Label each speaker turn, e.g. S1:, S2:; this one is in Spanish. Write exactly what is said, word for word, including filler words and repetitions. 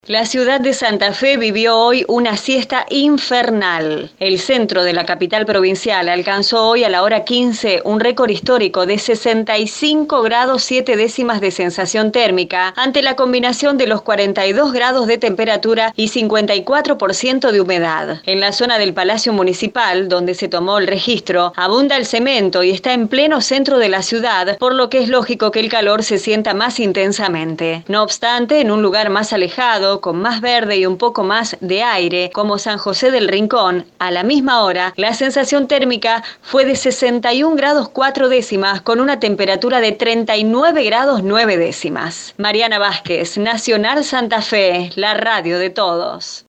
S1: La ciudad de Santa Fe vivió hoy una siesta infernal. El centro de la capital provincial alcanzó hoy a la hora quince un récord histórico de sesenta y cinco grados siete décimas de sensación térmica ante la combinación de los cuarenta y dos grados de temperatura y cincuenta y cuatro por ciento de humedad. En la zona del Palacio Municipal, donde se tomó el registro, abunda el cemento y está en pleno centro de la ciudad, por lo que es lógico que el calor se sienta más intensamente. No obstante, en un lugar más alejado, con más verde y un poco más de aire, como San José del Rincón, a la misma hora, la sensación térmica fue de sesenta y un grados cuatro décimas, con una temperatura de treinta y nueve grados nueve décimas. Mariana Vázquez, Nacional Santa Fe, la radio de todos.